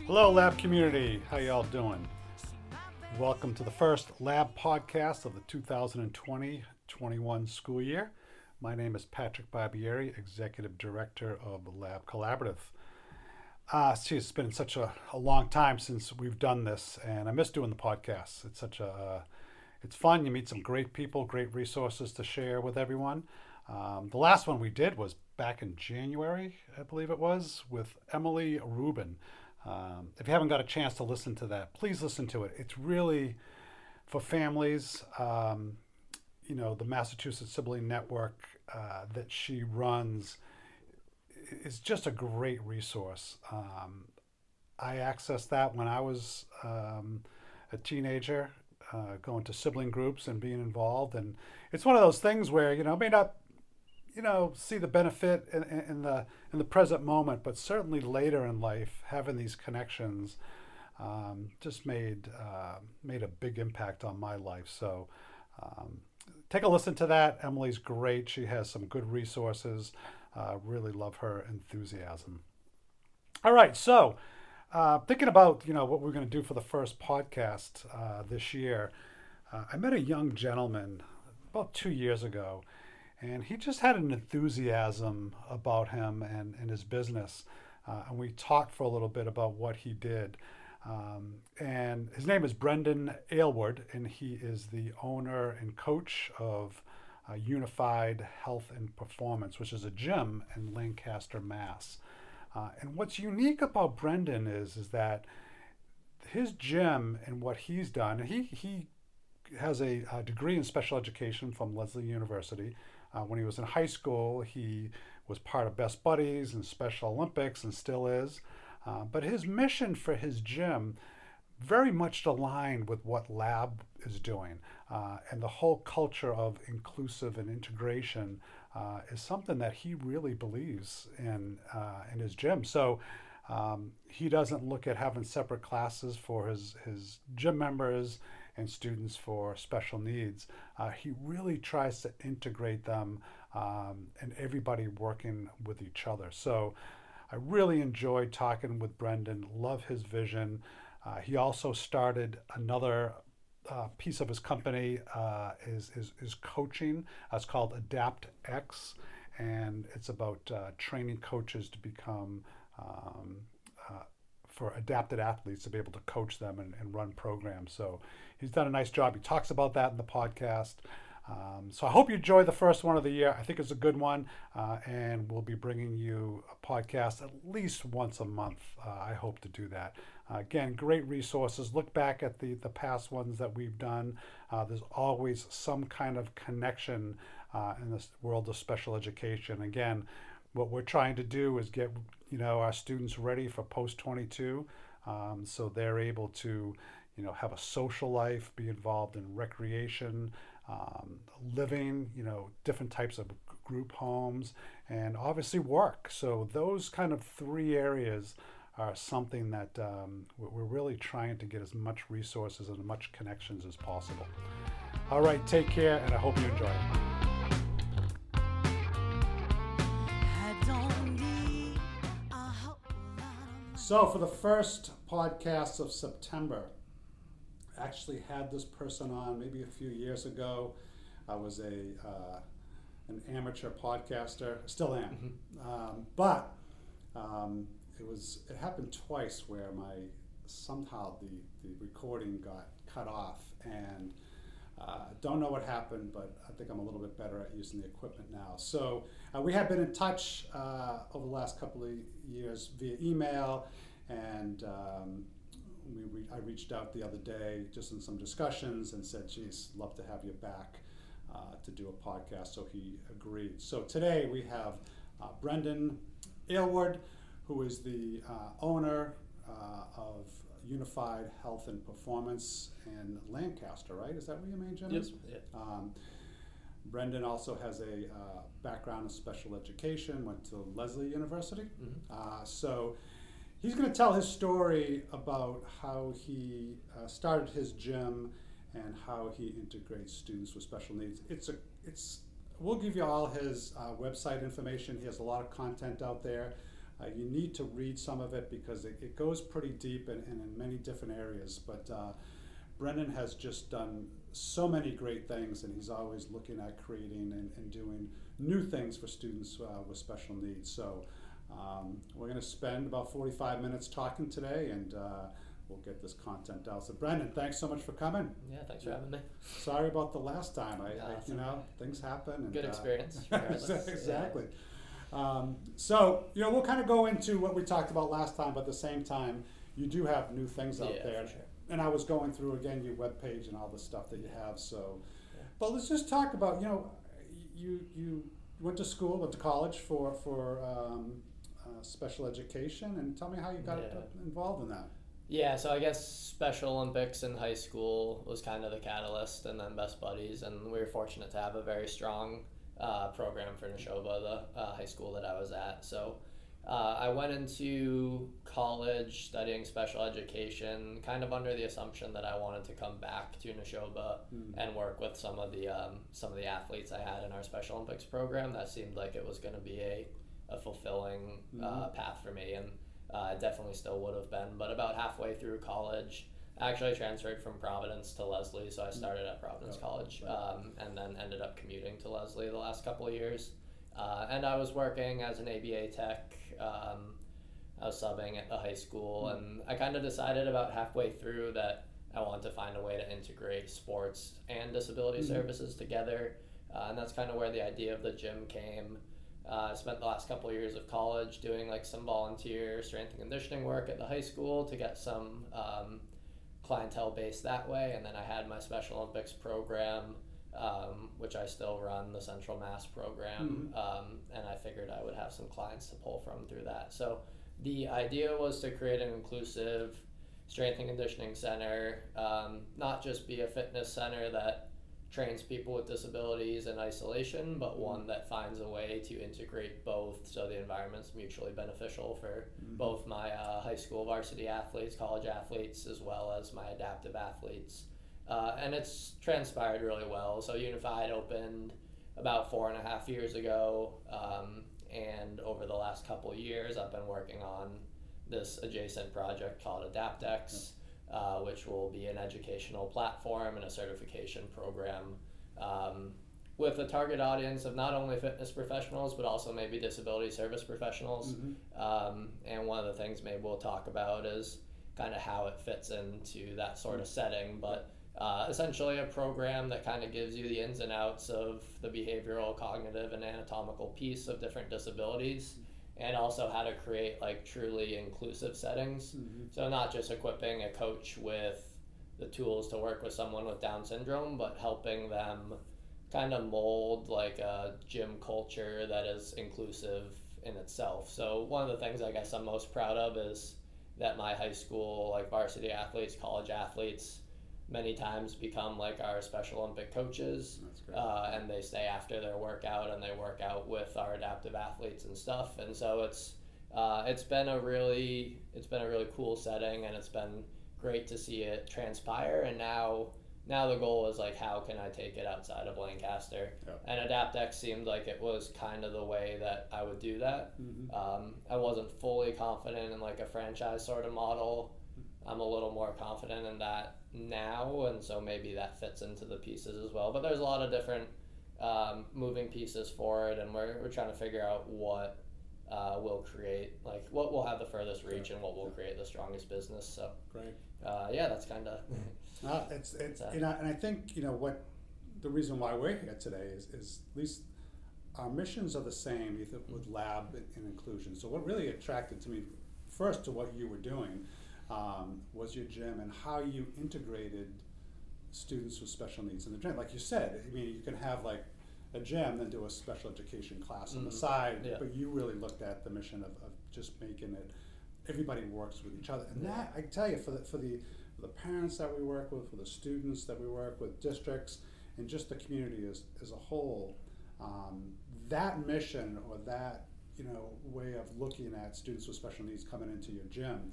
Hello, Lab community. How y'all doing? Welcome to the first Lab podcast of the 2020-21 school year. My name is Patrick Barbieri, Executive Director of the Lab Collaborative. It's been such a long time since we've done this, and I miss doing the podcast. It's fun. You meet some great people, great resources to share with everyone. The last one we did was back in January, I believe it was, with Emily Rubin. If you haven't got a chance to listen to that, please listen to it. It's really for families. The Massachusetts Sibling Network that she runs is just a great resource. I accessed that when I was a teenager, going to sibling groups and being involved. And it's one of those things where, may not see the benefit in the present moment, but certainly later in life, having these connections just made a big impact on my life. So take a listen to that. Emily's great. She has some good resources. Really love her enthusiasm. All right, so thinking about what we're going to do for the first podcast this year, I met a young gentleman about 2 years ago. And he just had an enthusiasm about him and his business. And we talked for a little bit about what he did. And his name is Brendan Aylward, and he is the owner and coach of Unified Health and Performance, which is a gym in Lancaster, Mass. And what's unique about Brendan is that his gym and what he's done, he has a degree in special education from Lesley University. When he was in high school, he was part of Best Buddies and Special Olympics and still is. But his mission for his gym very much aligned with what Lab is doing. And the whole culture of inclusive and integration is something that he really believes in his gym. So he doesn't look at having separate classes for his gym members and students for special needs. He really tries to integrate them and everybody working with each other. So I really enjoyed talking with Brendan, love his vision. He also started another piece of his company, is coaching. It's called AdaptX, and it's about training coaches to become for adapted athletes to be able to coach them and run programs. So he's done a nice job. He talks about that in the podcast. So I hope you enjoy the first one of the year. I think it's a good one, and we'll be bringing you a podcast at least once a month. I hope to do that. Again, great resources. Look back at the past ones that we've done. There's always some kind of connection in this world of special education. Again, what we're trying to do is get our students ready for post-22, so they're able to have a social life, be involved in recreation, living, different types of group homes, and obviously work. So those kind of three areas are something that we're really trying to get as much resources and as much connections as possible. All right, take care, and I hope you enjoy it. So for the first podcast of September, I actually had this person on maybe a few years ago. I was an amateur podcaster, still am, but it happened twice where somehow the recording got cut off, and don't know what happened, but I think I'm a little bit better at using the equipment now. So we have been in touch over the last couple of years via email, and I reached out the other day just in some discussions and said, geez, love to have you back to do a podcast, so he agreed. So today we have Brendan Aylward, who is the owner of Unified Health and Performance in Lancaster, right? Is that where your main gym is? Yep. Brendan also has a background in special education, went to Lesley University. So he's going to tell his story about how he started his gym and how he integrates students with special needs. We'll give you all his website information. He has a lot of content out there. You need to read some of it because it goes pretty deep and in many different areas. But Brendan has just done so many great things, and he's always looking at creating and doing new things for students with special needs. So we're going to spend about 45 minutes talking today, and we'll get this content out. So Brendan, thanks so much for coming. Yeah, thanks for having me. Sorry about the last time. Things happen. And, good experience. Exactly. So, we'll kind of go into what we talked about last time, but at the same time, you do have new things out there. For sure. And I was going through, again, your webpage and all the stuff that you have. So, but let's just talk about, you went to college for special education, and tell me how you got involved in that. Yeah, so I guess Special Olympics in high school was kind of the catalyst, and then Best Buddies, and we were fortunate to have a very strong program for Neshoba, the high school that I was at. So I went into college studying special education, kind of under the assumption that I wanted to come back to Neshoba and work with some of the athletes I had in our Special Olympics program. That seemed like it was going to be a fulfilling path for me, and it definitely still would have been. But about halfway through college, I actually transferred from Providence to Leslie, so I started at Providence College, and then ended up commuting to Leslie the last couple of years. And I was working as an ABA tech. I was subbing at the high school, and I kind of decided about halfway through that I wanted to find a way to integrate sports and disability services together, and that's kind of where the idea of the gym came. I spent the last couple of years of college doing some volunteer strength and conditioning work at the high school to get some clientele base that way, and then I had my Special Olympics program, which I still run, the Central Mass program, and I figured I would have some clients to pull from through that. So the idea was to create an inclusive strength and conditioning center, not just be a fitness center that trains people with disabilities in isolation, but one that finds a way to integrate both, so the environment's mutually beneficial for both my high school varsity athletes, college athletes, as well as my adaptive athletes. And it's transpired really well. So Unified opened about 4.5 years ago, and over the last couple of years I've been working on this adjacent project called AdaptX, which will be an educational platform and a certification program with a target audience of not only fitness professionals but also maybe disability service professionals. And one of the things maybe we'll talk about is kind of how it fits into that sort of setting, but essentially a program that kind of gives you the ins and outs of the behavioral, cognitive, and anatomical piece of different disabilities, and also how to create truly inclusive settings. So not just equipping a coach with the tools to work with someone with Down syndrome, but helping them kind of mold a gym culture that is inclusive in itself. So one of the things I guess I'm most proud of is that my high school varsity athletes, college athletes, many times become our Special Olympic coaches. That's great. And they stay after their workout and they work out with our adaptive athletes and stuff. And so it's been a really cool setting, and it's been great to see it transpire. And now the goal is how can I take it outside of Lancaster? Yep. And AdaptX seemed like it was kind of the way that I would do that. I wasn't fully confident in a franchise sort of model. I'm a little more confident in that now, and so maybe that fits into the pieces as well. But there's a lot of different moving pieces for it, and we're trying to figure out what will create, what will have the furthest reach and what will create the strongest business. So great. That's kind of. It's and I think what the reason why we're here today is at least our missions are the same, either with lab and inclusion. So what really attracted to me first to what you were doing was your gym and how you integrated students with special needs in the gym. Like you said, you can have a gym, then do a special education class on the side, but you really looked at the mission of just making it, everybody works with each other. And that, I tell you, for the parents that we work with, for the students that we work with, districts, and just the community as a whole, that mission or that way of looking at students with special needs coming into your gym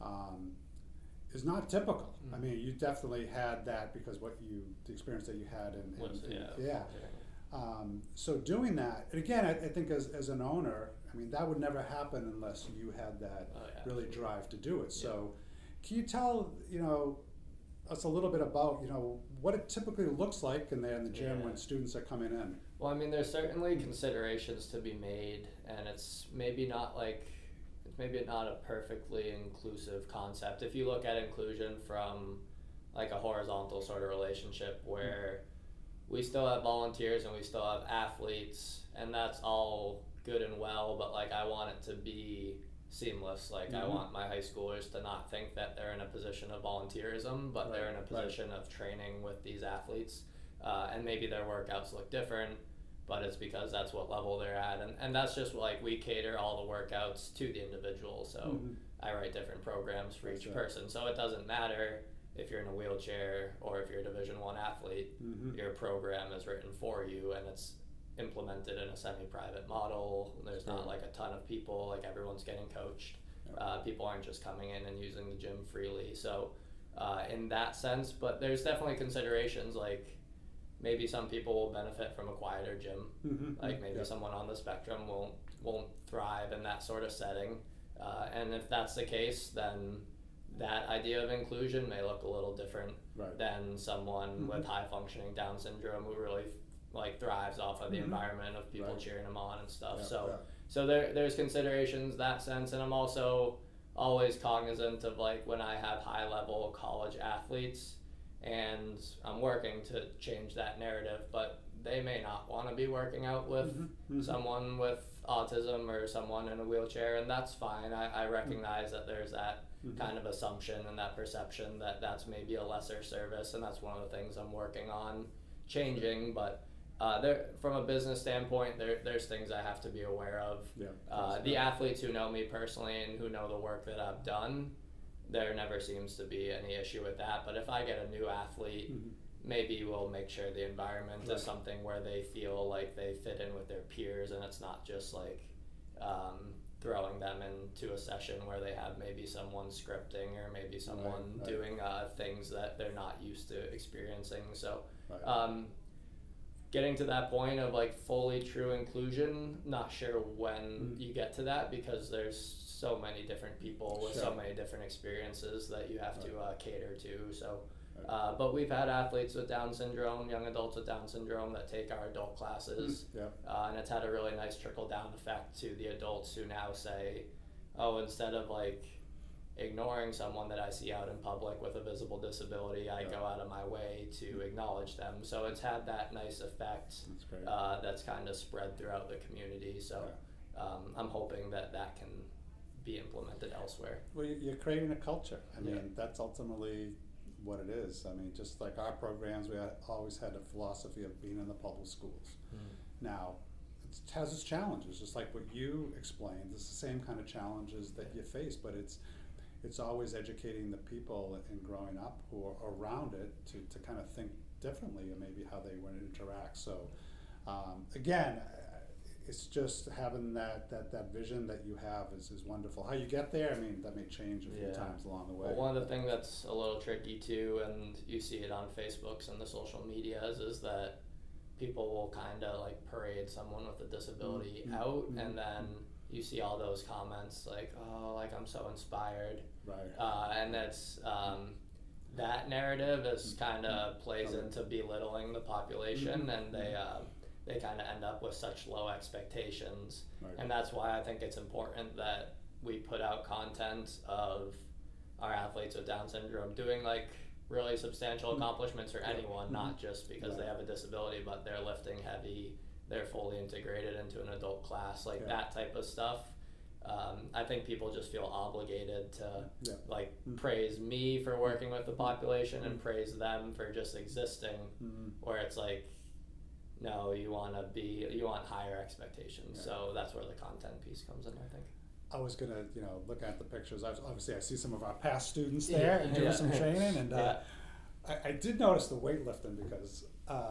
is not typical. You definitely had that because the experience that you had so doing that, and again, I think as an owner, I mean, that would never happen unless you had that really drive to do it. So can you tell, us a little bit about, what it typically looks like in the gym when students are coming in? Well, I mean, there's certainly considerations to be made, and it's maybe not a perfectly inclusive concept. If you look at inclusion from like a horizontal sort of relationship where we still have volunteers and we still have athletes, and that's all good and well, but like I want it to be seamless. Like I want my high schoolers to not think that they're in a position of volunteerism, but they're in a position of training with these athletes, and maybe their workouts look different, but it's because that's what level they're at, and that's just like we cater all the workouts to the individual. So I write different programs for each person, so it doesn't matter if you're in a wheelchair or if you're a Division I athlete. Your program is written for you, and it's implemented in a semi-private model. There's not like a ton of people, like everyone's getting coached. People aren't just coming in and using the gym freely. So in that sense, but there's definitely considerations, like maybe some people will benefit from a quieter gym. Like maybe someone on the spectrum won't thrive in that sort of setting. And if that's the case, then that idea of inclusion may look a little different than someone with high functioning Down syndrome who really like thrives off of the environment of people cheering them on and stuff. So there's considerations that sense, and I'm also always cognizant of like when I have high level college athletes and I'm working to change that narrative, but they may not want to be working out with someone with autism or someone in a wheelchair, and that's fine. I recognize that there's that kind of assumption and that perception that that's maybe a lesser service, and that's one of the things I'm working on changing. But from a business standpoint, there's things I have to be aware of. The athletes who know me personally and who know the work that I've done, there never seems to be any issue with that. But if I get a new athlete, maybe we'll make sure the environment is something where they feel like they fit in with their peers, and it's not just like throwing them into a session where they have maybe someone scripting or maybe someone doing things that they're not used to experiencing. So getting to that point of like fully true inclusion, not sure when you get to that, because there's so many different people with so many different experiences that you have to cater to. So but we've had athletes with Down syndrome, young adults with Down syndrome that take our adult classes, and it's had a really nice trickle down effect to the adults who now say, oh, instead of like ignoring someone that I see out in public with a visible disability, I go out of my way to acknowledge them. So it's had that nice effect that's kind of spread throughout the community. So I'm hoping that can be implemented elsewhere. Well, you're creating a culture. I mean, that's ultimately what it is. I mean, just like our programs, we always had a philosophy of being in the public schools. Now, it has its challenges, just like what you explained. It's the same kind of challenges that you face, but it's always educating the people and growing up who are around it to kind of think differently and maybe how they want to interact. So again, it's just having that vision that you have is wonderful. How you get there, I mean, that may change a few times along the way. Well, one of the things that's a little tricky too, and you see it on Facebooks and the social medias, is that people will kind of like parade someone with a disability out, and then you see all those comments like, oh, like I'm so inspired. And that's that narrative is kind of plays into belittling the population, and they kind of end up with such low expectations. And that's why I think it's important that we put out content of our athletes with Down syndrome doing like really substantial accomplishments for anyone, not just because they have a disability, but they're lifting heavy, they're fully integrated into an adult class, like that type of stuff. I think people just feel obligated to like praise me for working with the population and praise them for just existing, where it's like, no, you want higher expectations. So that's where the content piece comes in, I think. I was gonna, look at the pictures. Obviously, I see some of our past students there and doing some training, and I did notice the weightlifting because,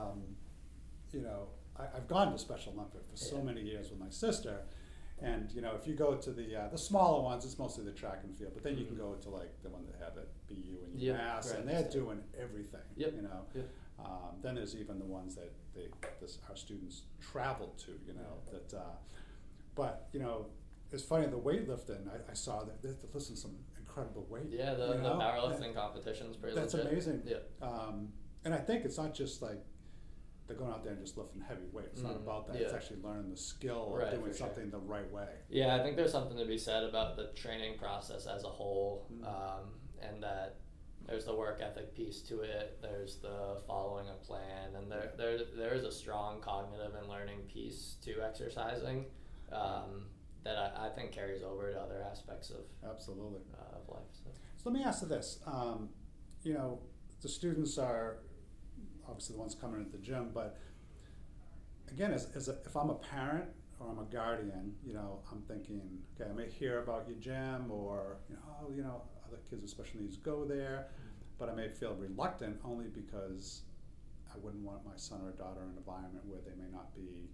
I've gone to Special Olympic for so many years with my sister, and if you go to the smaller ones, it's mostly the track and field, but then you can go to like the one that have it BU and UMass, and they're doing everything. Then there's even the ones that our students travel to, But it's funny, the weightlifting, I saw that they have to listen to some incredible weight. Yeah, the powerlifting competition is pretty That's legit. amazing. Yeah. And I think it's not just like they're going out there and just lifting heavy weight. It's not about that. Yeah. It's actually learning the skill of doing something the right way. Yeah, I think there's something to be said about the training process as a whole, and that there's the work ethic piece to it. There's the following a plan, and there is a strong cognitive and learning piece to exercising that I think carries over to other aspects of absolutely of life. So let me ask you this: the students are obviously the ones coming into the gym, but again, if I'm a parent or I'm a guardian, I'm thinking, okay, I may hear about your gym, or other kids with special needs go there, but I may feel reluctant only because I wouldn't want my son or daughter in an environment where they may not be,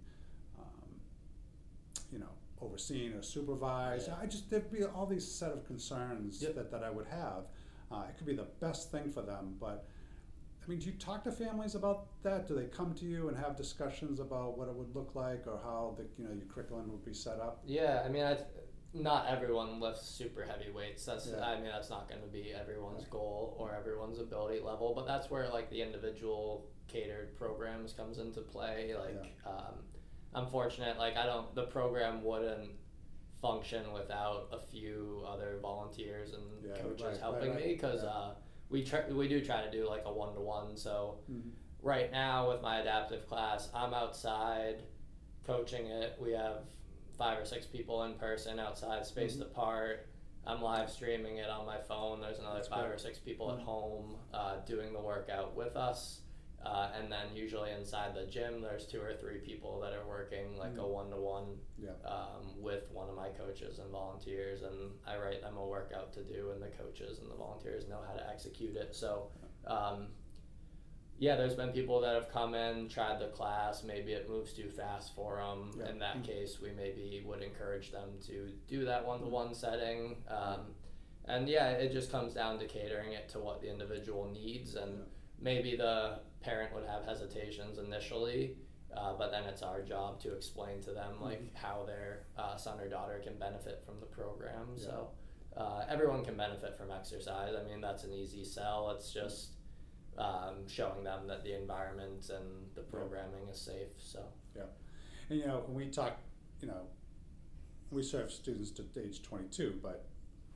overseen or supervised. Yeah. There'd be all these set of concerns that I would have. It could be the best thing for them, but I mean, do you talk to families about that? Do they come to you and have discussions about what it would look like, or how your curriculum would be set up? Yeah, I mean, not everyone lifts super heavy weights. That's that's not going to be everyone's goal or everyone's ability level. But that's where like the individual catered programs comes into play. Like, I'm fortunate. Like, the program wouldn't function without a few other volunteers and coaches helping me, because we do try to do like a 1-to-1. So right now with my adaptive class, I'm outside coaching it. We have 5 or 6 people in person outside, spaced apart. I'm live streaming it on my phone. There's another 5 or 6 people at home doing the workout with us. And then usually inside the gym, there's 2 or 3 people that are working like a 1-to-1 with one of my coaches and volunteers, and I write them a workout to do, and the coaches and the volunteers know how to execute it. So there's been people that have come in, tried the class, maybe it moves too fast for them. In that case, we maybe would encourage them to do that 1-to-1 setting. And it just comes down to catering it to what the individual needs, and maybe the parent would have hesitations initially, but then it's our job to explain to them like how their son or daughter can benefit from the program. So everyone can benefit from exercise. I mean, that's an easy sell. It's just showing them that the environment and the programming is safe. So and when we talk, we serve students to age 22, but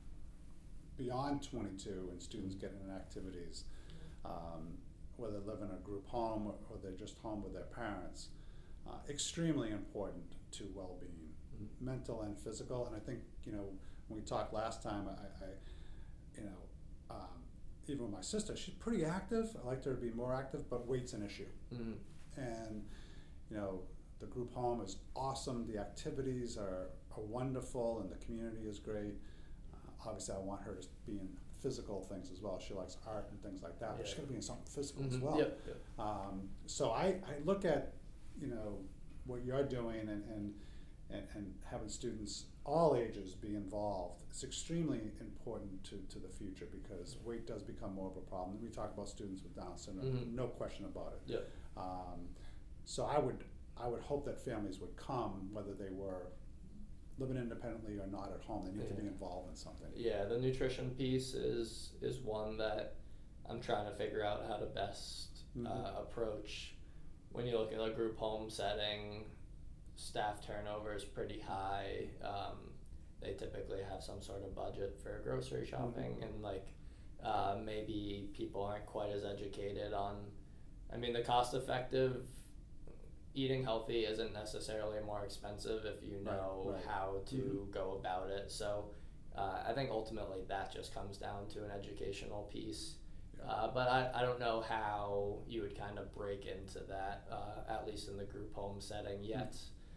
beyond 22, and students getting in activities, whether they live in a group home or they're just home with their parents, extremely important to well-being, mental and physical. And I think when we talked last time, even with my sister, she's pretty active. I like her to be more active, but weight's an issue. And the group home is awesome. The activities are wonderful, and the community is great. Obviously, I want her to be in physical things as well. She likes art and things like that, but she's got to be in something physical as well. So I look at what you're doing and having students all ages be involved. It's extremely important to the future, because weight does become more of a problem. We talk about students with Down syndrome, no question about it. So I would hope that families would come, whether they were living independently or not at home. They need to be involved in something. Yeah, the nutrition piece is one that I'm trying to figure out how to best approach. When you look at a group home setting, staff turnover is pretty high. They typically have some sort of budget for grocery shopping, and maybe people aren't quite as educated on, the cost effective eating healthy isn't necessarily more expensive if you know how to go about it. So I think ultimately that just comes down to an educational piece. But I don't know how you would kind of break into that, at least in the group home setting yet.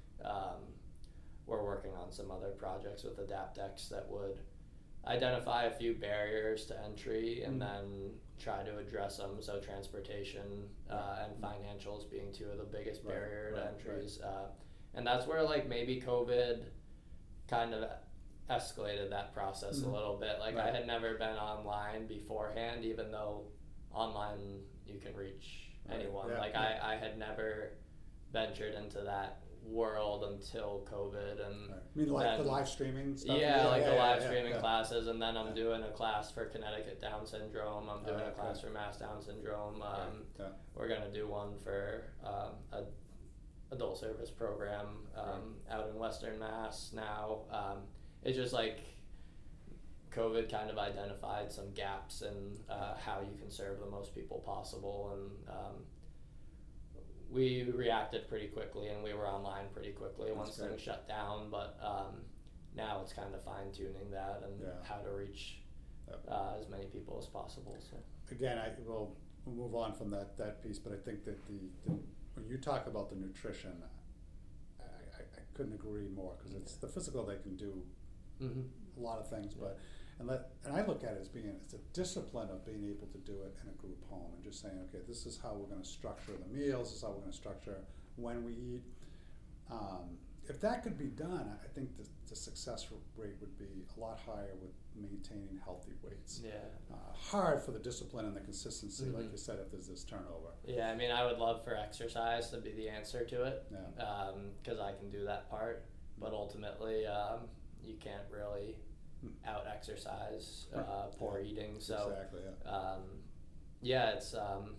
We're working on some other projects with AdaptX that would identify a few barriers to entry and then try to address them. So transportation and financials being 2 of the biggest barrier to entries. And that's where maybe COVID kind of escalated that process a little bit. I had never been online beforehand, even though online you can reach anyone. I had never ventured into that world until COVID, and Right. I mean, like then, the live streaming stuff? yeah, like the live yeah, streaming yeah. classes, and then I'm Yeah. doing a class for Connecticut Down syndrome. I'm doing a okay. class for Mass Down syndrome. Yeah. We're gonna do one for a adult service program out in Western Mass now. It's just like COVID kind of identified some gaps in how you can serve the most people possible, and we reacted pretty quickly, and we were online pretty quickly once great. things shut down. But now it's kind of fine tuning that and how to reach as many people as possible. So Again, we'll move on from that piece, but I think that the when you talk about the nutrition, I couldn't agree more, because it's the physical. They can do a lot of things, but and I look at it as it's a discipline of being able to do it in a group home, and just saying, okay, this is how we're going to structure the meals. This is how we're going to structure when we eat. If that could be done, I think the success rate would be a lot higher with maintaining healthy weights. yeah. Hard for the discipline and the consistency, like you said, if there's this turnover. Yeah, I mean, I would love for exercise to be the answer to it, Yeah. because I can do that part, but ultimately, you can't really out exercise poor eating. So Exactly. Yeah. yeah, it's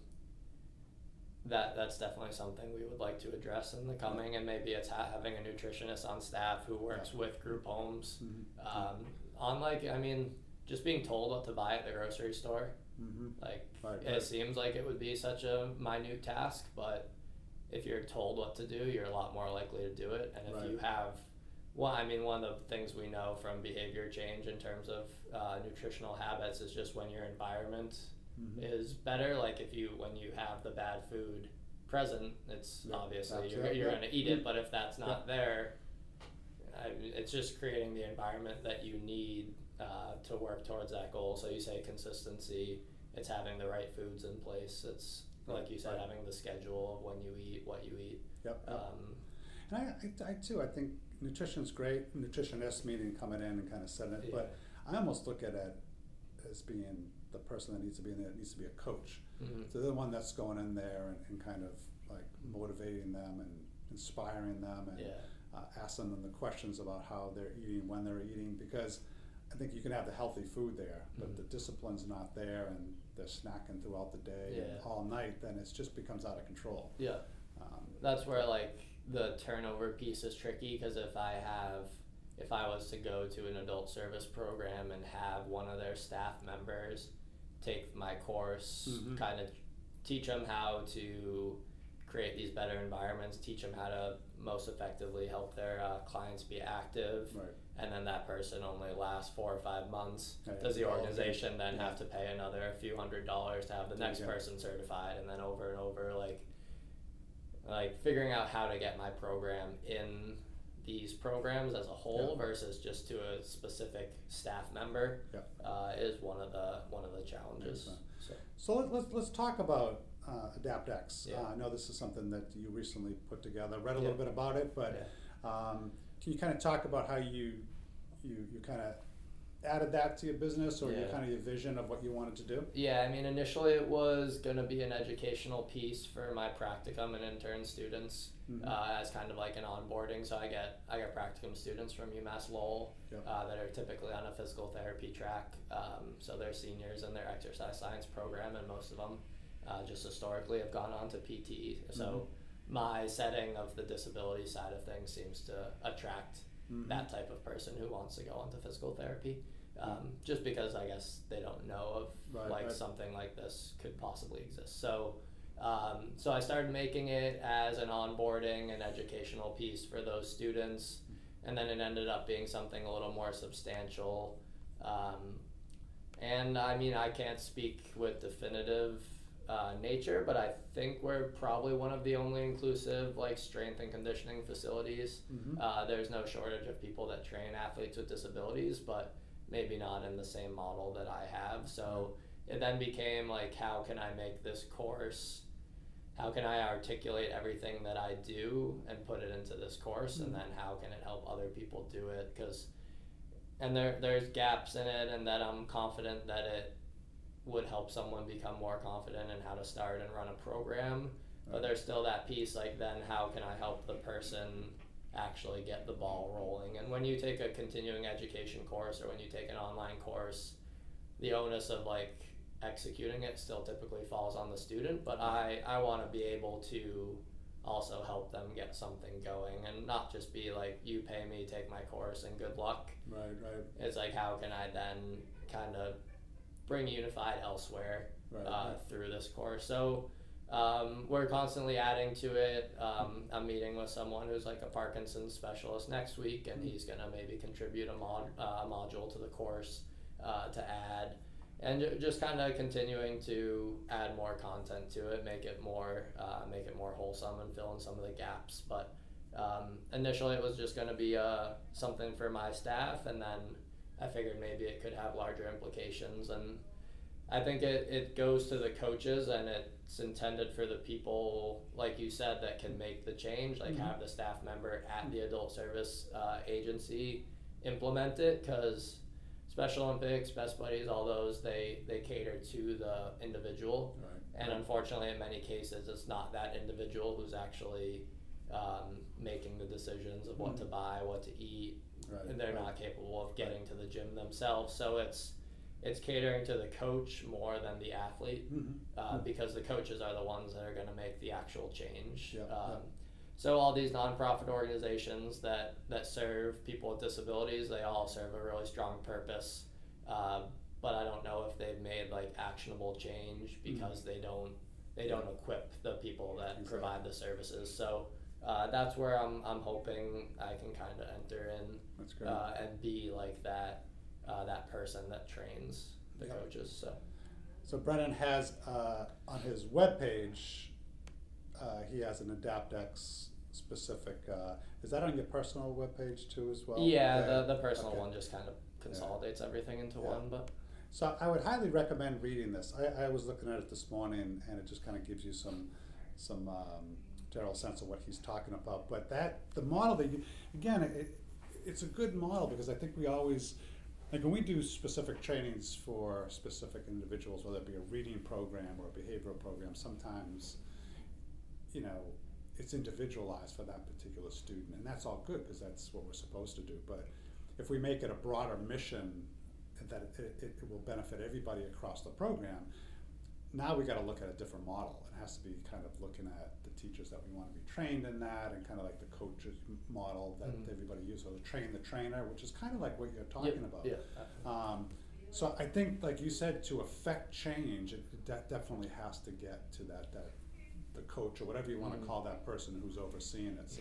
that's definitely something we would like to address in the coming, and maybe it's having a nutritionist on staff who works with group homes. On like, I mean, just being told what to buy at the grocery store, like it seems like it would be such a minute task, but if you're told what to do, you're a lot more likely to do it. And if you have, well, I mean, one of the things we know from behavior change in terms of nutritional habits is just when your environment is better. Like when you have the bad food present, it's obviously you're going to eat it, but if that's not there, it's just creating the environment that you need to work towards that goal. So you say consistency, it's having the right foods in place. It's like you said, having the schedule of when you eat, what you eat. And I too, I think nutrition's great. Nutritionist meaning coming in and kind of setting it, but I almost look at it as being the person that needs to be in there. It needs to be a coach. So they're the one that's going in there and kind of like motivating them and inspiring them and asking them the questions about how they're eating, when they're eating, because I think you can have the healthy food there, but the discipline's not there, and they're snacking throughout the day and all night, then it just becomes out of control. That's where like the turnover piece is tricky, because if I was to go to an adult service program and have one of their staff members take my course, kind of teach them how to create these better environments, teach them how to most effectively help their clients be active, and then that person only lasts 4 or 5 months, does the organization then have to pay another few $100s to have the next person certified, and then over and over, like figuring out how to get my program in these programs as a whole versus just to a specific staff member is one of the challenges. So let's talk about AdaptX. I know this is something that you recently put together. Read a little bit about it, but can you kind of talk about how you kind of added that to your business, or your kind of your vision of what you wanted to do? Yeah, I mean, initially it was going to be an educational piece for my practicum and intern students as kind of like an onboarding. So I get practicum students from UMass Lowell that are typically on a physical therapy track. So they're seniors in their exercise science program, and most of them just historically have gone on to PT. So my setting of the disability side of things seems to attract that type of person who wants to go into physical therapy, just because I guess they don't know of something like this could possibly exist. So I started making it as an onboarding and educational piece for those students, and then it ended up being something a little more substantial. And I mean, I can't speak with definitive nature, but I think we're probably one of the only inclusive like strength and conditioning facilities. There's no shortage of people that train athletes with disabilities, but maybe not in the same model that I have. So it then became like, how can I make this course, how can I articulate everything that I do and put it into this course, and then how can it help other people do it? And there's gaps in it, and that I'm confident that it would help someone become more confident in how to start and run a program. but there's still that piece, like, then how can I help the person actually get the ball rolling? And when you take a continuing education course or when you take an online course, the onus of like executing it still typically falls on the student, but I want to be able to also help them get something going and not just be like, you pay me, take my course, and good luck. Right. It's like, how can I then kind of bring Unified elsewhere through this course? So we're constantly adding to it. I'm meeting with someone who's like a Parkinson's specialist next week, and he's gonna maybe contribute a module to the course to add. And just kind of continuing to add more content to it, make it more wholesome and fill in some of the gaps. But initially it was just going to be something for my staff, and then I figured maybe it could have larger implications. And I think it goes to the coaches, and it's intended for the people, like you said, that can make the change, like have the staff member at the adult service agency implement it, because Special Olympics, Best Buddies, all those, they cater to the individual. And unfortunately, in many cases, it's not that individual who's actually making the decisions of what to buy, what to eat. And they're not capable of getting to the gym themselves. So it's catering to the coach more than the athlete, because the coaches are the ones that are going to make the actual change. So all these nonprofit organizations that serve people with disabilities, they all serve a really strong purpose, but I don't know if they've made like actionable change because they don't equip the people that provide the services. So that's where I'm hoping I can kind of enter in. That's great. And be like that person that trains the coaches. So Brennan has on his webpage, he has an AdaptX specific. Is that on your personal webpage too as well? Yeah, the personal one just kind of consolidates everything into one. But so I would highly recommend reading this. I was looking at it this morning, and it just kind of gives you some general sense of what he's talking about. But the model that it's a good model, because I think we always, like when we do specific trainings for specific individuals, whether it be a reading program or a behavioral program, sometimes it's individualized for that particular student, and that's all good because that's what we're supposed to do. But if we make it a broader mission that it will benefit everybody across the program, now we got to look at a different model. It has to be kind of looking at the teachers that we want to be trained in that, and kind of like the coaches model that everybody uses, or the train the trainer, which is kind of like what you're talking about. So I think, like you said, to affect change, that definitely has to get to that the coach, or whatever you want to call that person who's overseeing it. So,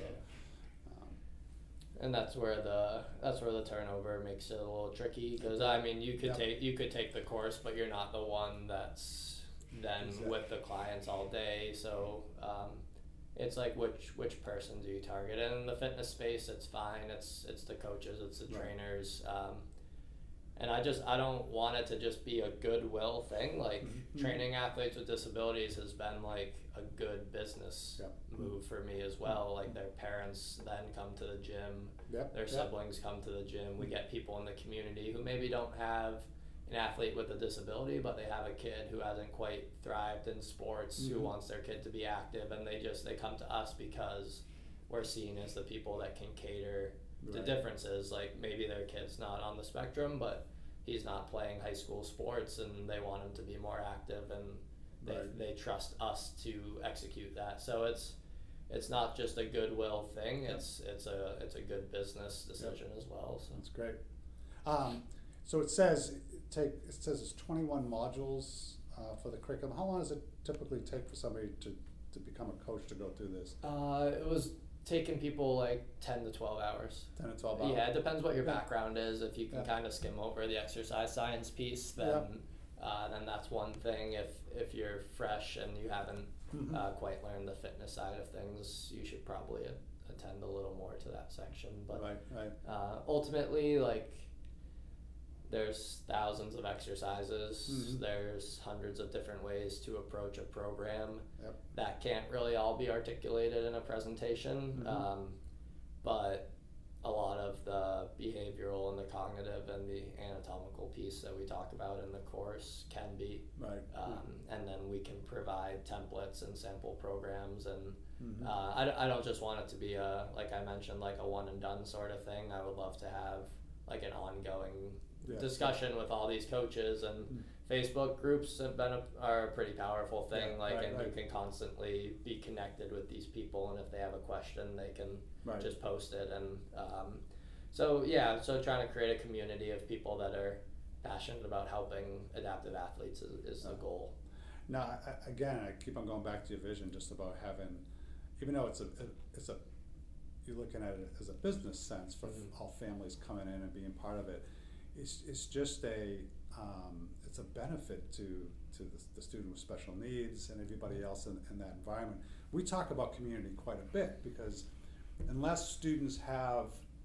and that's where the turnover makes it a little tricky, because I mean, you could take the course, but you're not the one that's then with the clients all day. So it's like which person do you target? And in the fitness space, it's fine. It's the coaches, it's the trainers. And I don't want it to just be a goodwill thing. Like training athletes with disabilities has been like a good business move for me as well. Like their parents then come to the gym, their siblings come to the gym. We get people in the community who maybe don't have an athlete with a disability, but they have a kid who hasn't quite thrived in sports, who wants their kid to be active, and they come to us because we're seen as the people that can cater the differences. Like maybe their kid's not on the spectrum, but he's not playing high school sports, and they want him to be more active, and they trust us to execute that. So it's not just a goodwill thing. It's a good business decision as well. So that's great. So it says it's 21 modules for the curriculum. How long does it typically take for somebody to become a coach, to go through this? It was taking people like 10 to 12 hours. 10 to 12 hours. Yeah, it depends what your background is. If you can kind of skim over the exercise science piece, then that's one thing. If you're fresh and you haven't quite learned the fitness side of things, you should probably attend a little more to that section. But ultimately, like, there's thousands of exercises. There's hundreds of different ways to approach a program. That can't really all be articulated in a presentation. But a lot of the behavioral and the cognitive and the anatomical piece that we talk about in the course can be. Right. And then we can provide templates and sample programs, and Mm-hmm. I don't just want it to be like I mentioned, like a one and done sort of thing. I would love to have like an ongoing discussion with all these coaches, and Facebook groups have been are a pretty powerful thing. You can constantly be connected with these people, and if they have a question, they can just post it. And so trying to create a community of people that are passionate about helping adaptive athletes is the goal. Now, I keep on going back to your vision, just about having, even though it's a you're looking at it as a business sense for all families coming in and being part of it. It's just it's a benefit to the student with special needs and everybody else in that environment. We talk about community quite a bit, because unless students have,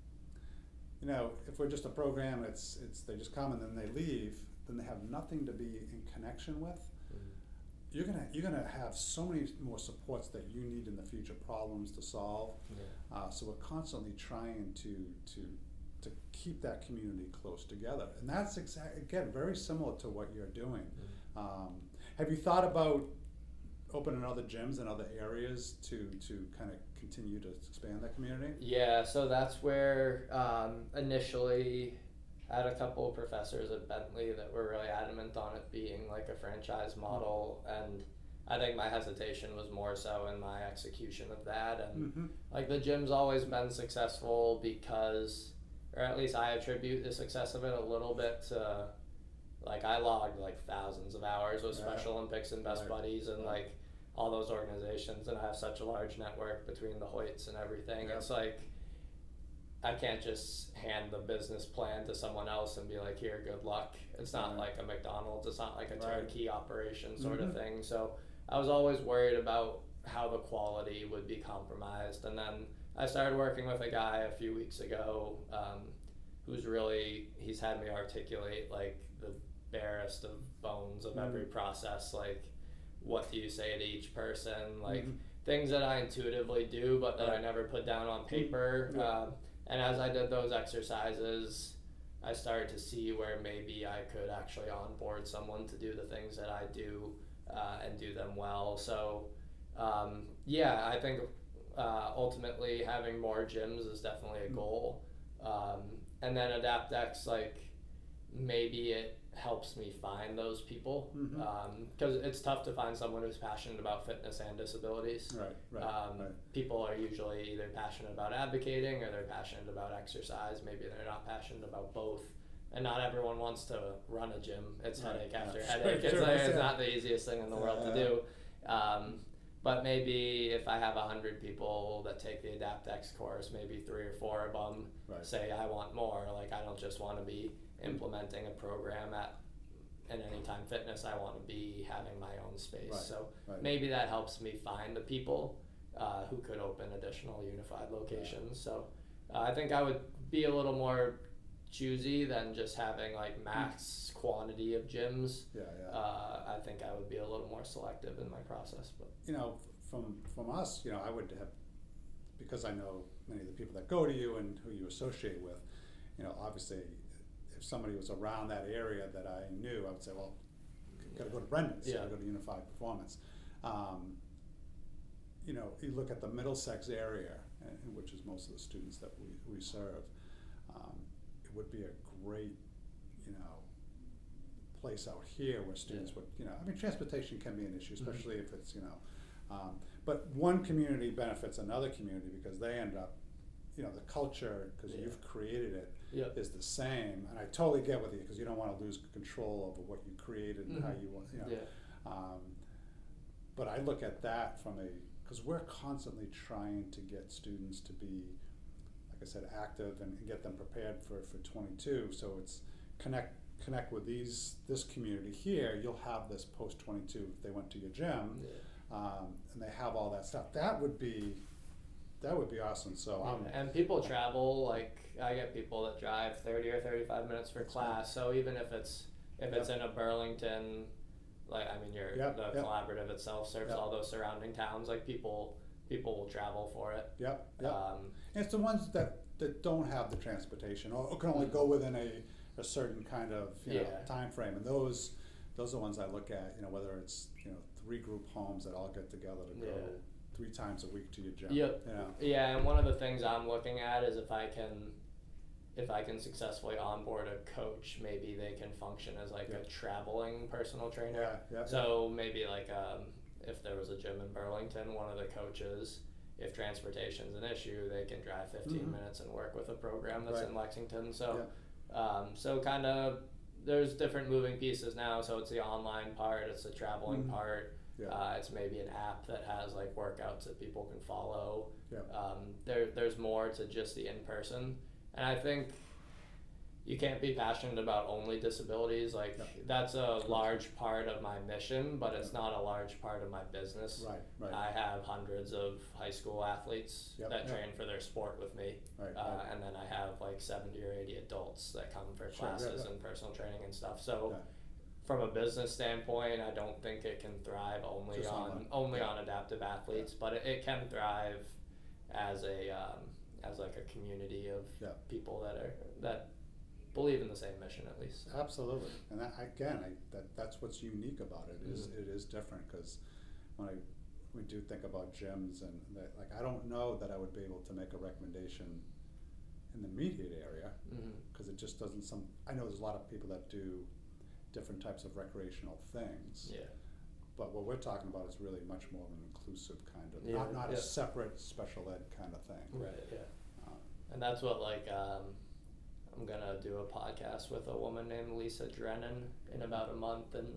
if we're just a program, it's they just come and then they leave, then they have nothing to be in connection with. You're gonna have so many more supports that you need in the future, problems to solve. So we're constantly trying to keep that community close together, and that's again very similar to what you're doing. Have you thought about opening other gyms in other areas to kind of continue to expand that community? Yeah, so that's where initially I had a couple of professors at Bentley that were really adamant on it being like a franchise model, and I think my hesitation was more so in my execution of that. And like the gym's always been successful because, or at least I attribute the success of it a little bit to, like, I logged like thousands of hours with Special Olympics and Best Buddies and like all those organizations, and I have such a large network between the Hoyts and everything. It's like I can't just hand the business plan to someone else and be like, here, good luck. It's not like a McDonald's. It's not like a turnkey operation sort of thing. So I was always worried about how the quality would be compromised. And then I started working with a guy a few weeks ago he's had me articulate like the barest of bones of every process. Like, what do you say to each person? Like things that I intuitively do, but that I never put down on paper. And as I did those exercises, I started to see where maybe I could actually onboard someone to do the things that I do and do them well. So, I think ultimately having more gyms is definitely a goal. And then AdaptX, like, maybe it helps me find those people, because it's tough to find someone who's passionate about fitness and disabilities. People are usually either passionate about advocating or they're passionate about exercise. Maybe they're not passionate about both, and not everyone wants to run a gym. It's headache after headache. It's not the easiest thing in the world to do. But maybe if I have 100 people that take the AdaptX course, maybe 3 or 4 of them say, I want more. Like, I don't just want to be implementing a program in Anytime Fitness. I want to be having my own space. Maybe that helps me find the people who could open additional unified locations. So I think I would be a little more choosy than just having like max quantity of gyms. I think I would be a little more selective in my process. But from us, I would have, because I know many of the people that go to you and who you associate with, obviously if somebody was around that area that I knew, I would say, well, you gotta go to Brendan's, gotta go to Unified Performance. You look at the Middlesex area, which is most of the students that we serve, it would be a great, place out here where students would, transportation can be an issue, especially if it's, but one community benefits another community because they end up, the culture, because you've created it, is the same. And I totally get with you, because you don't want to lose control over what you created and how you want, but I look at that because we're constantly trying to get students to be, like I said, active and get them prepared for 22. So it's connect with this community here. You'll have this post 22 if they went to your gym, and they have all that stuff. That would be awesome. So and people travel. Like, I get people that drive 30 or 35 minutes for class. So even if it's in a Burlington, like, the collaborative itself serves all those surrounding towns. Like, people people will travel for it. Yep. And it's the ones that don't have the transportation or can only go within a certain kind of time frame, and those are ones I look at. Whether it's 3 group homes that all get together to go 3 times a week to your gym. Yep. Yeah, and one of the things I'm looking at is if I can successfully onboard a coach, maybe they can function as like a traveling personal trainer. So maybe like if there was a gym in Burlington, one of the coaches, if transportation's an issue, they can drive 15 minutes and work with a program that's in Lexington. So so kind of there's different moving pieces now. So it's the online part, it's the traveling part. It's maybe an app that has like workouts that people can follow. There's more to just the in-person. And I think you can't be passionate about only disabilities. Like that's a large part of my mission, but it's not a large part of my business. Right. I have hundreds of high school athletes that train for their sport with me. And then I have like 70 or 80 adults that come for classes and personal training and stuff. So from a business standpoint, I don't think it can thrive only on adaptive athletes, but it can thrive as like a community of people that believe in the same mission, at least. Absolutely, and that's what's unique about it is it is different, because when we do think about gyms and that, like, I don't know that I would be able to make a recommendation in the immediate area, because it just doesn't. I know there's a lot of people that do different types of recreational things. But what we're talking about is really much more of an inclusive kind of, not a separate special ed kind of thing. Right. And that's what I'm gonna do a podcast with a woman named Lisa Drennan in about a month, and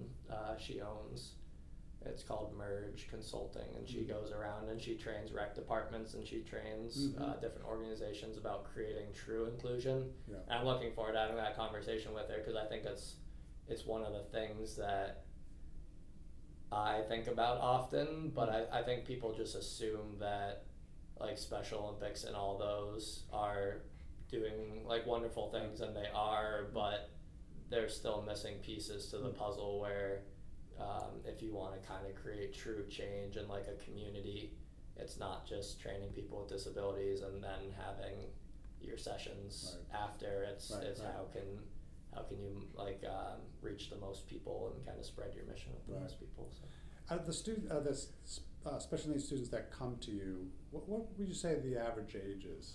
it's called Merge Consulting, and she goes around and she trains rec departments and she trains different organizations about creating true inclusion. And I'm looking forward to having that conversation with her, because I think it's one of the things that I think about often, but I think people just assume that like Special Olympics and all those are doing like wonderful things, and they are, but they're still missing pieces to the puzzle where if you want to kind of create true change in like a community, it's not just training people with disabilities and then having your sessions after. It's how can you like reach the most people and kind of spread your mission with the most people. So. Out of the special needs students that come to you, what would you say the average age is?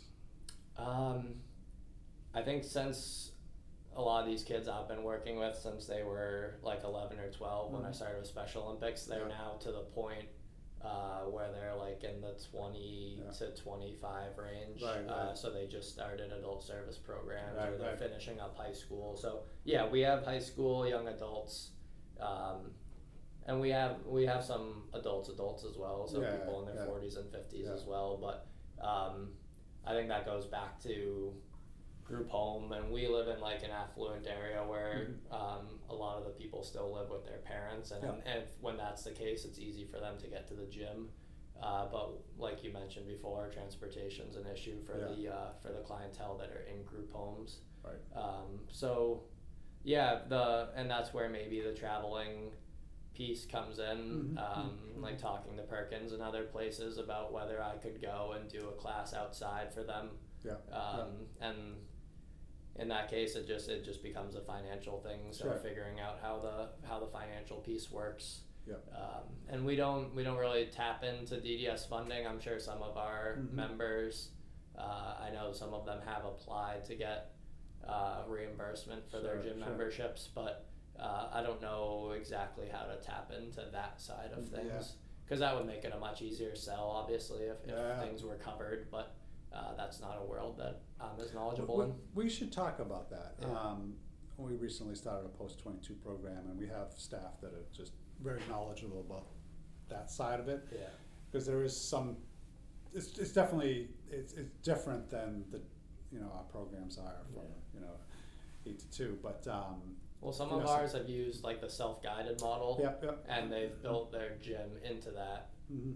I think since a lot of these kids I've been working with since they were like 11 or 12 when I started with Special Olympics, they're now to the point where they're like in the 20 to 25 range. So they just started adult service programs, or they're finishing up high school. So yeah, we have high school, young adults, and we have some adults as well, so people in their 40s and 50s as well. But I think that goes back to group home, and we live in like an affluent area where a lot of the people still live with their parents, and when that's the case, it's easy for them to get to the gym. But like you mentioned before, transportation's an issue for the clientele that are in group homes. So yeah, and that's where maybe the traveling piece comes in, like talking to Perkins and other places about whether I could go and do a class outside for them. And in that case, it just becomes a financial thing. So figuring out how the financial piece works. And we don't really tap into DDS funding. I'm sure some of our members, I know some of them have applied to get reimbursement for their gym memberships, but I don't know exactly how to tap into that side of things, because that would make it a much easier sell, obviously, if things were covered, but that's not a world that I'm as knowledgeable in. We should talk about that. We recently started a post-22 program, and we have staff that are just very knowledgeable about that side of it. Because there is some, it's definitely, it's different than the, our programs are from, 8 to 2, but well, some of ours have used like the self-guided model, and they've built their gym into that.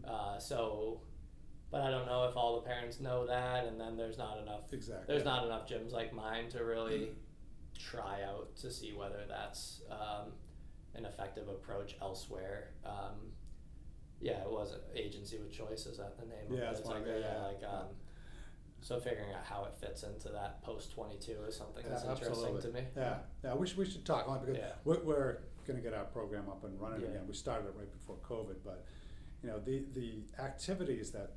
But I don't know if all the parents know that, and then there's not enough. There's not enough gyms like mine to really try out to see whether that's an effective approach elsewhere. It was it Agency with Choice? Is that the name? Yeah, of it? that's It's one like of it, yeah, yeah. like so figuring out how it fits into that post 22 is something that's interesting absolutely. to me. Yeah, we should talk on it because Yeah. we're going to get our program up and running Yeah. again. We started it right before COVID, but the activities that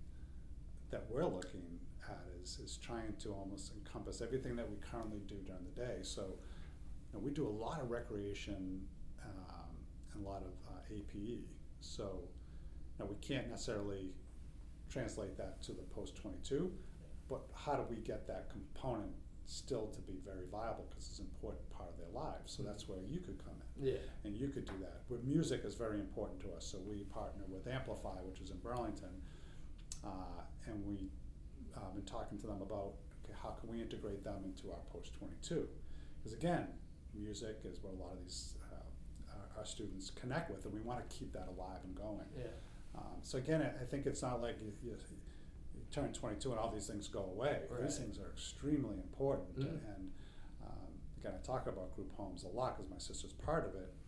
we're looking at is trying to almost encompass everything that we currently do during the day. So we do a lot of recreation and a lot of APE. So we can't necessarily translate that to the post 22, but how do we get that component still to be very viable because it's an important part of their lives? So that's where you could come in. Yeah. And you could do that. But music is very important to us, so we partner with Amplify, which is in Burlington, and we been talking to them about how can we integrate them into our post 22, because again, music is what a lot of these our students connect with, and we want to keep that alive and going. Yeah. So again, I think it's not like you turn 22 and all these things go away. Right. These things are extremely important, Mm. and again, I talk about group homes a lot because my sister's part of it.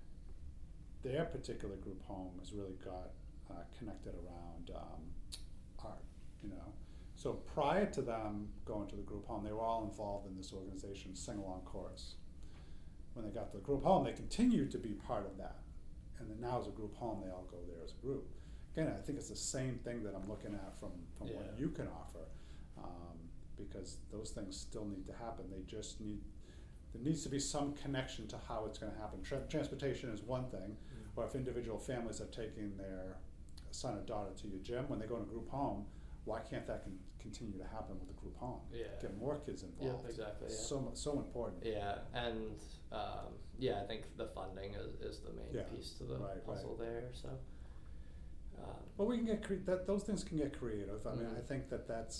Their particular group home has really got connected around art, So prior to them going to the group home, they were all involved in this organization, Sing Along Chorus. When they got to the group home, they continued to be part of that. And then now as a group home, they all go there as a group. Again, I think it's the same thing that I'm looking at from Yeah. what you can offer, because those things still need to happen. There needs to be some connection to how it's going to happen. Transportation is one thing, or if individual families are taking their son or daughter to your gym, when they go in a group home, why can't that continue to happen with the group home? Yeah. Get more kids involved. Yeah, exactly. Yeah. So important. Yeah, and I think the funding is the main Yeah, piece to the right. puzzle there. So, Well, we can get those things can get creative. I mean, I think that's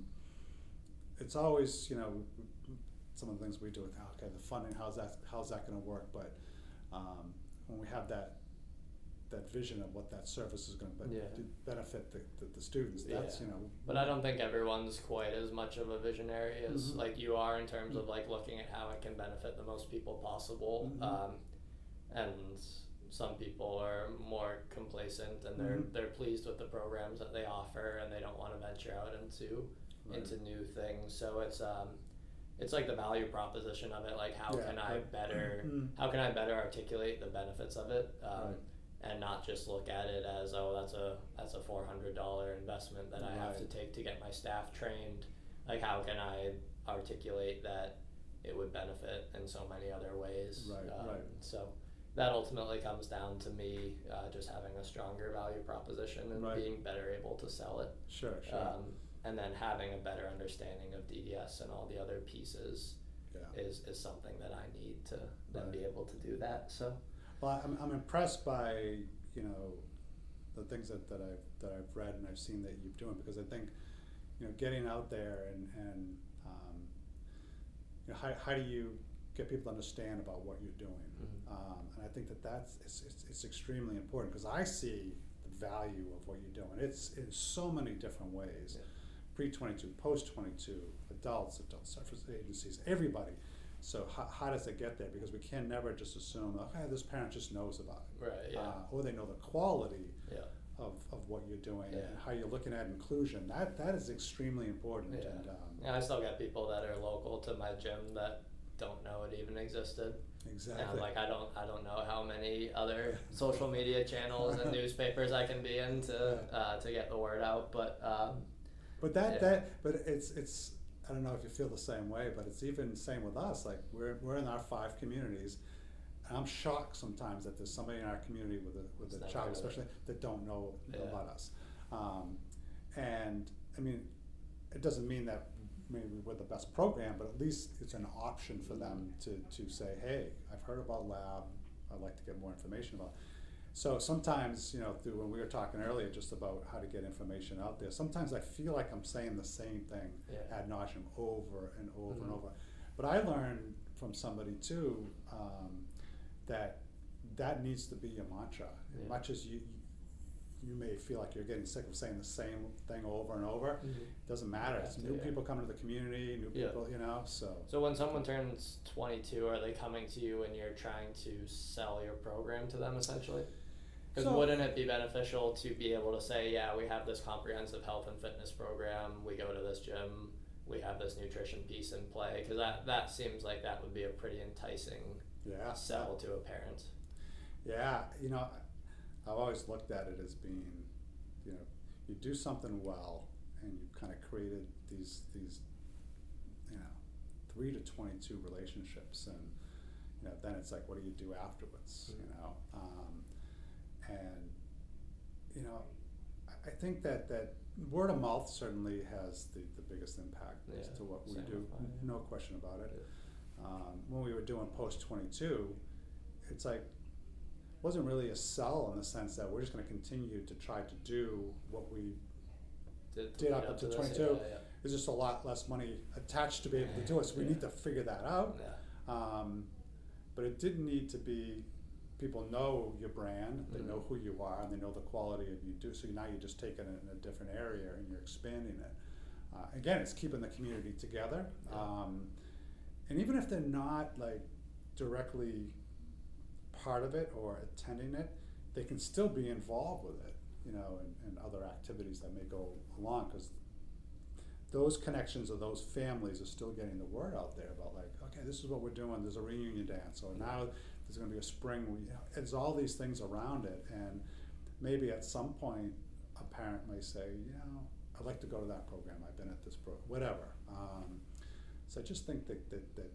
it's always some of the things we do with the funding. How's that going to work? But when we have that vision of what that service is going to benefit the students, that's But I don't think everyone's quite as much of a visionary as like you are in terms of like looking at how it can benefit the most people possible. And some people are more complacent and they're pleased with the programs that they offer and they don't want to venture out into new things. So it's like the value proposition of it, like how can I better articulate the benefits of it, and not just look at it as that's a $400 investment that I have to take to get my staff trained. Like how can I articulate that it would benefit in so many other ways? So that ultimately comes down to me just having a stronger value proposition and being better able to sell it. Sure. And then having a better understanding of DDS and all the other pieces is something that I need to then be able to do that. So, well, I'm impressed by the things that I've read and I've seen that you're doing, because I think getting out there and how do you get people to understand about what you're doing, and I think it's extremely important, because I see the value of what you're doing. It's in so many different ways. Pre-22, post-22, adult service agencies, everybody. So how does it get there? Because we can never just assume, okay, this parent just knows about it. Right, yeah. Or they know the quality of what you're doing and how you're looking at inclusion. That is extremely important. Yeah. And I still get people that are local to my gym that don't know it even existed. Exactly. And I don't know how many other social media channels and newspapers I can be in to get the word out. But it's I don't know if you feel the same way, but it's even the same with us. Like we're in our 5 communities, and I'm shocked sometimes that there's somebody in our community with a child, especially that don't know about us. And I mean, it doesn't mean that maybe we're the best program, but at least it's an option for them to say, hey, I've heard about Lab, I'd like to get more information about it. So sometimes, through when we were talking earlier just about how to get information out there, sometimes I feel like I'm saying the same thing ad nauseum over and over and over. But I learned from somebody too that needs to be your mantra. As much as you may feel like you're getting sick of saying the same thing over and over, it doesn't matter. It's new people coming to the community, new people, so. So when someone turns 22, are they coming to you and you're trying to sell your program to them essentially? Because wouldn't it be beneficial to be able to say, yeah, we have this comprehensive health and fitness program, we go to this gym, we have this nutrition piece in play? Because that seems like that would be a pretty enticing sell to a parent. Yeah, I've always looked at it as being, you do something well, and you kind of created these 3 to 22 relationships, and then it's like, what do you do afterwards? I think that word of mouth certainly has the biggest impact as to what we do. No question about it. When we were doing Post 22, it's like, wasn't really a sell in the sense that we're just going to continue to try to do what we did up to 22. There's just a lot less money attached to be able to do it, so we need to figure that out. But it didn't need to be, people know your brand, they know who you are, and they know the quality of you do, so now you're just taking it in a different area and you're expanding it. Again, it's keeping the community together. And even if they're not like directly part of it or attending it, they can still be involved with it, and other activities that may go along, because those connections of those families are still getting the word out there about, like, okay, this is what we're doing, there's a reunion dance, or now there's going to be a spring, it's all these things around it, and maybe at some point a parent may say, I'd like to go to that program, I've been at this program, whatever. So I just think that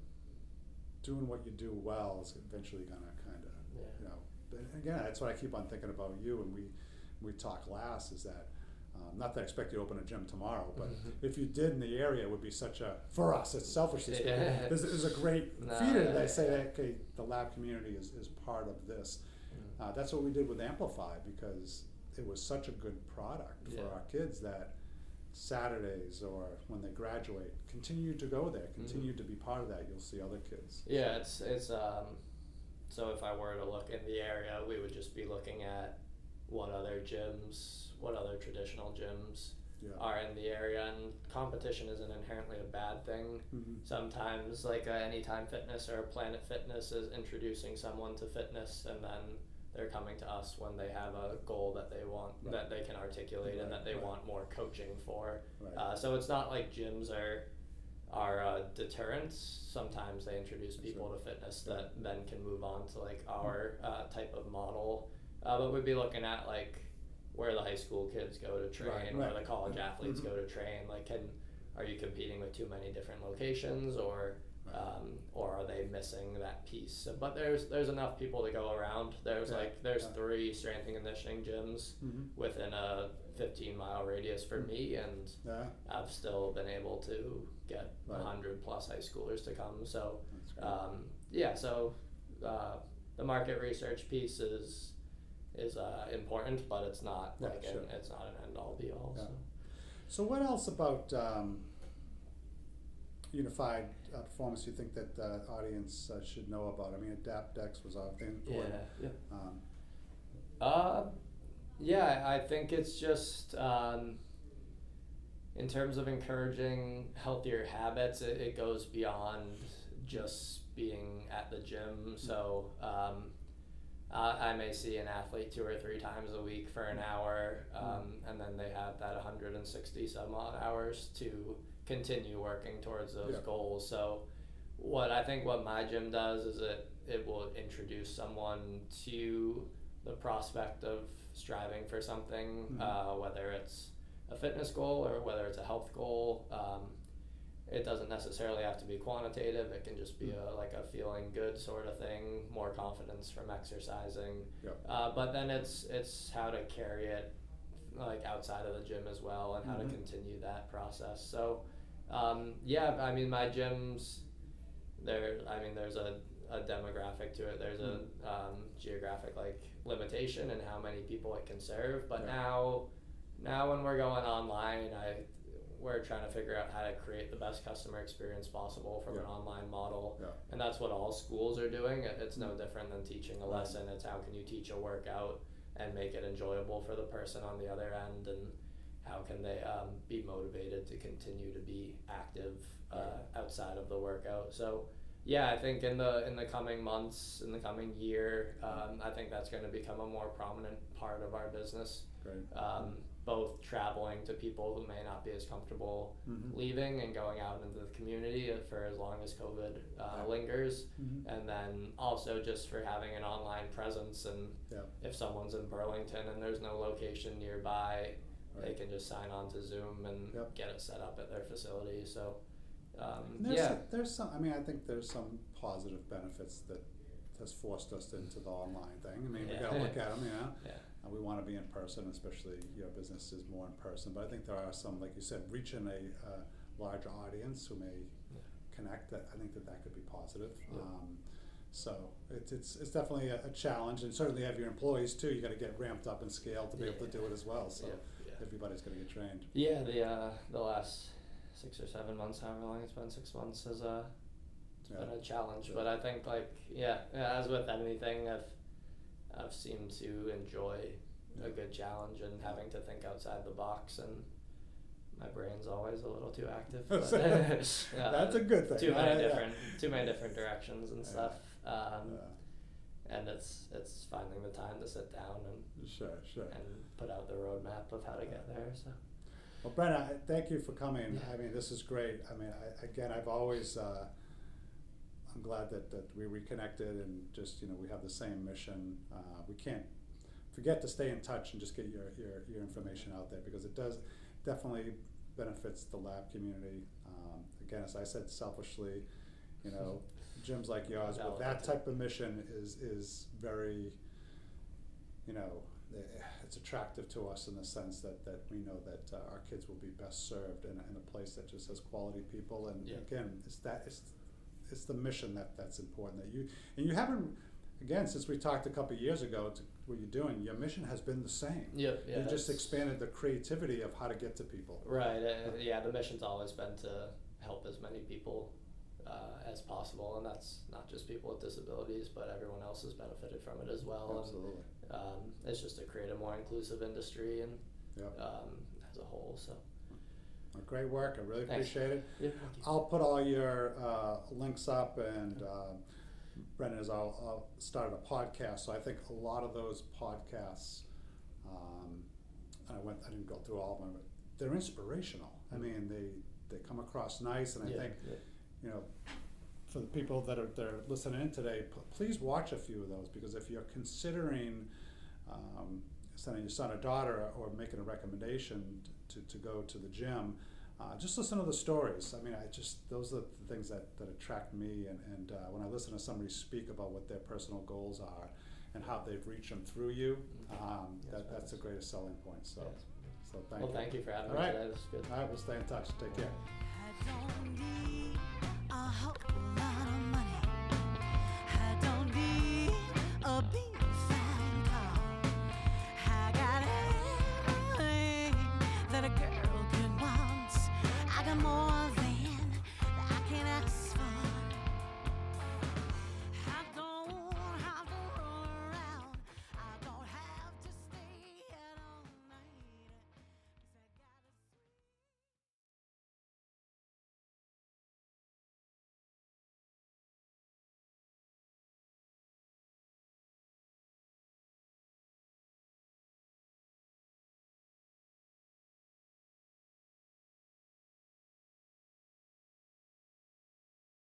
doing what you do well is eventually going to kind of, but again, that's what I keep on thinking about you, and we talked last, is that, not that I expect you to open a gym tomorrow, but if you did in the area, it would be for us, it's selfishly speaking, there's a great feeder that I say that, okay, the lab community is part of this. That's what we did with Amplify, because it was such a good product for our kids that Saturdays or when they graduate, continue to go there, continue to be part of that. You'll see other kids. Yeah, it's so if I were to look in the area, we would just be looking at what other traditional gyms are in the area, and competition isn't inherently a bad thing. Sometimes, like Anytime Fitness or Planet Fitness is introducing someone to fitness, and then they're coming to us when they have a goal that they want, that they can articulate, and that they want more coaching for. So it's not like gyms are deterrents. Sometimes they introduce people to fitness that then can move on to like our type of model. But we'd be looking at like where the high school kids go to train, where the college athletes go to train. Like, are you competing with too many different locations, or are they missing that piece? But there's enough people to go around. There's 3 strength and conditioning gyms within a 15-mile radius for me, and I've still been able to get 100 plus high schoolers to come. So the market research piece is important, but it's not it's not an end all be all. So what else about Unified Performance you think that the audience should know about? I mean, AdaptX was often important. I think it's just in terms of encouraging healthier habits, it goes beyond just being at the gym. So I may see an athlete 2 or 3 times a week for an hour, and then they have that 160 some odd hours to continue working towards those goals. So what my gym does is it will introduce someone to the prospect of striving for something, whether it's a fitness goal or whether it's a health goal. It doesn't necessarily have to be quantitative. It can just be a feeling good sort of thing, more confidence from exercising. But then it's how to carry it like outside of the gym as well, and how to continue that process. So my gyms, there's a demographic to it. There's a geographic limitation in how many people it can serve. But now when we're going online, we're trying to figure out how to create the best customer experience possible from an online model. And that's what all schools are doing. It's no different than teaching a lesson. It's how can you teach a workout and make it enjoyable for the person on the other end, and how can they be motivated to continue to be active outside of the workout. So Yeah, I think in the coming months, in the coming year, I think that's going to become a more prominent part of our business. Great. Both traveling to people who may not be as comfortable Mm-hmm. leaving and going out into the community for as long as COVID lingers, Mm-hmm. and then also just for having an online presence. And Yeah. if someone's in Burlington and there's no location nearby, they Right. can just sign on to Zoom and Yep. get it set up at their facility. So, And there's some. I mean, I think there's some positive benefits that has forced us into the online thing. I mean, we got to look at them, you know. Yeah. We want to be in person, especially business is more in person. But I think there are some, like you said, reaching a larger audience who may connect. That I think that could be positive. Yeah. So it's definitely a challenge, and certainly have your employees too. You got to get ramped up and scaled to be able to do it as well. So everybody's going to get trained. Yeah, the last 6 or 7 months, however long it's been, 6 months has been a challenge. But I think as with anything, I've seemed to enjoy a good challenge and having to think outside the box, and my brain's always a little too active. But, that's a good thing. Too many different directions and stuff. And it's finding the time to sit down and sure and put out the roadmap of how to get there. So. Well, Brenna, thank you for coming. Yeah. I mean, this is great. I mean, I've always, I'm glad that we reconnected and just, we have the same mission. We can't forget to stay in touch and just get your information out there, because it does definitely benefits the lab community. Again, as I said, selfishly, gyms like yours with that type of mission is very, it's attractive to us in the sense that we know that our kids will be best served in a place that just has quality people. And again, it's the mission that's important. That you haven't, again, since we talked a couple of years ago to what you're doing, your mission has been the same. You just expanded the creativity of how to get to people. Right. The mission's always been to help as many people as possible, and that's not just people with disabilities, but everyone else has benefited from it as well. Absolutely. And, it's just to create a more inclusive industry and as a whole. So. Great work. I really appreciate it. Yeah, I'll put all your links up, and Brendan has I'll started a podcast, so I think a lot of those podcasts, I didn't go through all of them, but they're inspirational. I mean, they come across nice, and I think for the people that are listening in today, please watch a few of those, because if you're considering sending your son or daughter or making a recommendation to go to the gym, just listen to the stories. I mean, those are the things that attract me, and when I listen to somebody speak about what their personal goals are and how they've reached them through you, that's the greatest selling point. So, thank you. Well, thank you for having me today. This is good. All right, we'll stay in touch. Take care. I don't need a whole lot of money. I don't need a big fine car. I got everything that a girl could want. I got more